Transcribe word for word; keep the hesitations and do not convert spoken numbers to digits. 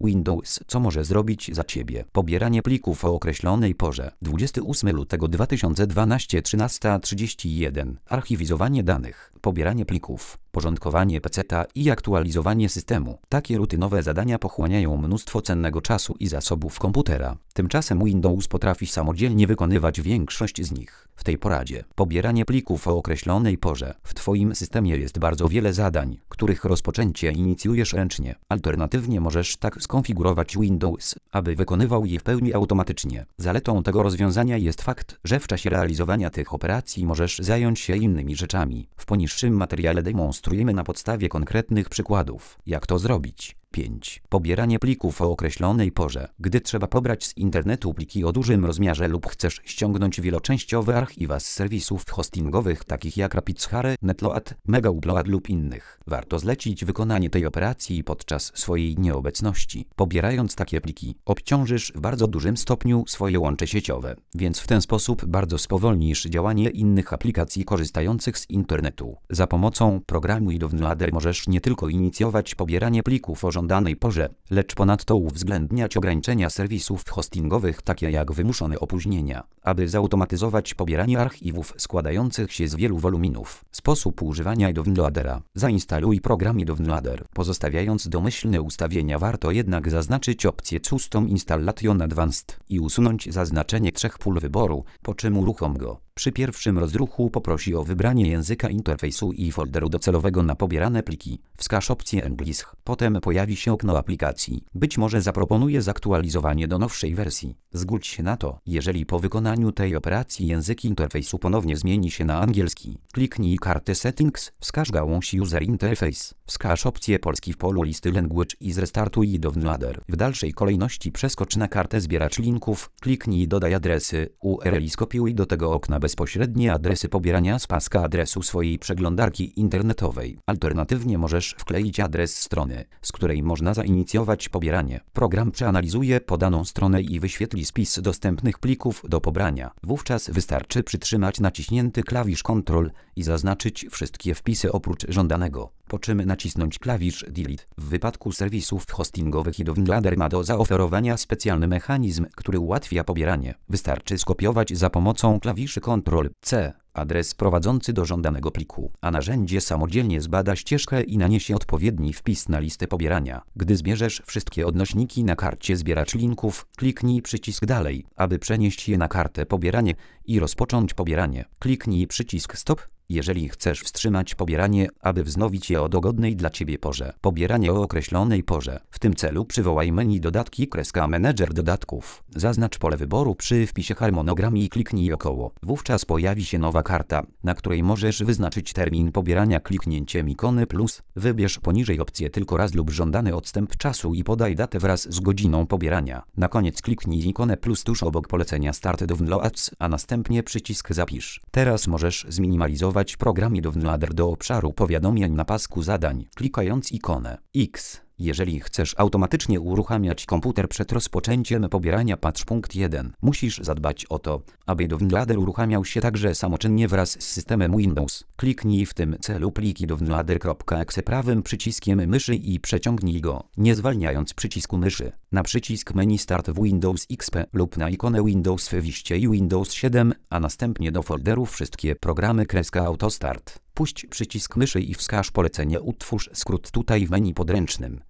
Windows, co może zrobić za Ciebie. Pobieranie plików o określonej porze. dwudziestego ósmego lutego dwa tysiące dwunastego, trzynasta trzydzieści jeden. Archiwizowanie danych. Pobieranie plików, porządkowanie peceta i aktualizowanie systemu. Takie rutynowe zadania pochłaniają mnóstwo cennego czasu i zasobów komputera. Tymczasem Windows potrafi samodzielnie wykonywać większość z nich. W tej poradzie pobieranie plików o określonej porze. W Twoim systemie jest bardzo wiele zadań, których rozpoczęcie inicjujesz ręcznie. Alternatywnie możesz tak skonfigurować Windows, aby wykonywał je w pełni automatycznie. Zaletą tego rozwiązania jest fakt, że w czasie realizowania tych operacji możesz zająć się innymi rzeczami. W poniższym materiale demonstrujemy na podstawie konkretnych przykładów, jak to zrobić. pięć. Pobieranie plików o określonej porze. Gdy trzeba pobrać z internetu pliki o dużym rozmiarze lub chcesz ściągnąć wieloczęściowe archiwa z serwisów hostingowych takich jak RapidShare, Netload, Megaupload lub innych, warto zlecić wykonanie tej operacji podczas swojej nieobecności. Pobierając takie pliki, obciążysz w bardzo dużym stopniu swoje łącze sieciowe, więc w ten sposób bardzo spowolnisz działanie innych aplikacji korzystających z internetu. Za pomocą programu iDownloader możesz nie tylko inicjować pobieranie plików o żądanej porze, lecz ponadto uwzględniać ograniczenia serwisów hostingowych takie jak wymuszone opóźnienia, aby zautomatyzować pobieranie archiwów składających się z wielu woluminów. Sposób używania iDownloadera. Zainstaluj program iDownloader. Pozostawiając domyślne ustawienia, warto jednak zaznaczyć opcję Custom Installation Advanced i usunąć zaznaczenie trzech pól wyboru, po czym uruchom go. Przy pierwszym rozruchu poprosi o wybranie języka interfejsu i folderu docelowego na pobierane pliki. Wskaż opcję English. Potem pojawi się okno aplikacji. Być może zaproponuje zaktualizowanie do nowszej wersji. Zgódź się na to, jeżeli po wykonaniu tej operacji język interfejsu ponownie zmieni się na angielski. Kliknij kartę Settings, wskaż gałąź User Interface. Wskaż opcję polski w polu listy Language i zrestartuj iDownloader. W dalszej kolejności przeskocz na kartę Zbieracz linków, kliknij Dodaj adresy U R L i skopiuj do tego okna bezpośrednie adresy pobierania z paska adresu swojej przeglądarki internetowej. Alternatywnie możesz wkleić adres strony, z której można zainicjować pobieranie. Program przeanalizuje podaną stronę i wyświetli spis dostępnych plików do pobrania. Wówczas wystarczy przytrzymać naciśnięty klawisz Ctrl i zaznaczyć wszystkie wpisy oprócz żądanego, po czym nacisnąć klawisz Delete. W wypadku serwisów hostingowych iDownloader ma do zaoferowania specjalny mechanizm, który ułatwia pobieranie. Wystarczy skopiować za pomocą klawiszy Ctrl C adres prowadzący do żądanego pliku, a narzędzie samodzielnie zbada ścieżkę i naniesie odpowiedni wpis na listę pobierania. Gdy zbierzesz wszystkie odnośniki na karcie Zbieracz linków, kliknij przycisk Dalej, aby przenieść je na kartę Pobieranie i rozpocząć pobieranie. Kliknij przycisk Stop, jeżeli chcesz wstrzymać pobieranie, aby wznowić je o dogodnej dla Ciebie porze. Pobieranie o określonej porze. W tym celu przywołaj menu Dodatki kreska Menedżer dodatków. Zaznacz pole wyboru przy wpisie harmonogram i kliknij około. Wówczas pojawi się nowa karta, na której możesz wyznaczyć termin pobierania kliknięciem ikony plus. Wybierz poniżej opcję tylko raz lub żądany odstęp czasu i podaj datę wraz z godziną pobierania. Na koniec kliknij ikonę plus tuż obok polecenia Start Downloads, a następnie przycisk Zapisz. Teraz możesz zminimalizować program iDownloader do obszaru powiadomień na pasku zadań, klikając ikonę X. Jeżeli chcesz automatycznie uruchamiać komputer przed rozpoczęciem pobierania, patrz punkt jeden. Musisz zadbać o to, aby iDownloader uruchamiał się także samoczynnie wraz z systemem Windows. Kliknij w tym celu plik iDownloader.exe prawym przyciskiem myszy i przeciągnij go, nie zwalniając przycisku myszy, na przycisk menu Start w Windows X P lub na ikonę Windows w wiście i Windows siedem, a następnie do folderu Wszystkie programy kreska Autostart. Puść przycisk myszy i wskaż polecenie Utwórz skrót tutaj w menu podręcznym.